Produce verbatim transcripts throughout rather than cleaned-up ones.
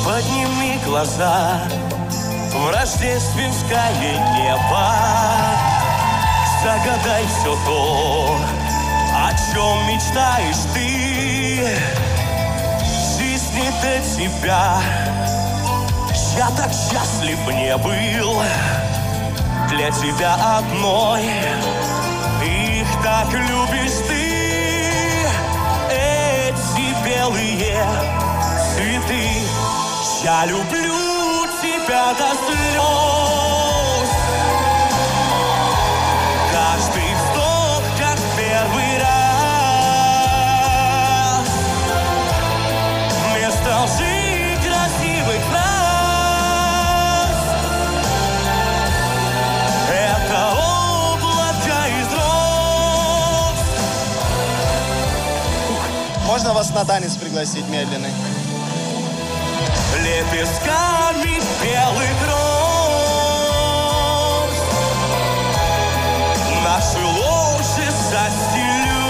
Подними глаза в рождественское небо, загадай все то, о чем мечтаешь ты. Жизни до тебя я так счастлив не был. Для тебя одной их так любишь ты. Эти белые цветы, я люблю тебя до слез. Каждый вздох, как первый раз. Вместо лжи красивых фраз это облако из роз. Можно вас на танец пригласить медленный? Лепестками белых роз наши ложи застелю.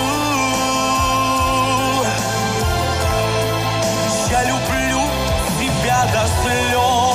Я люблю тебя до слез.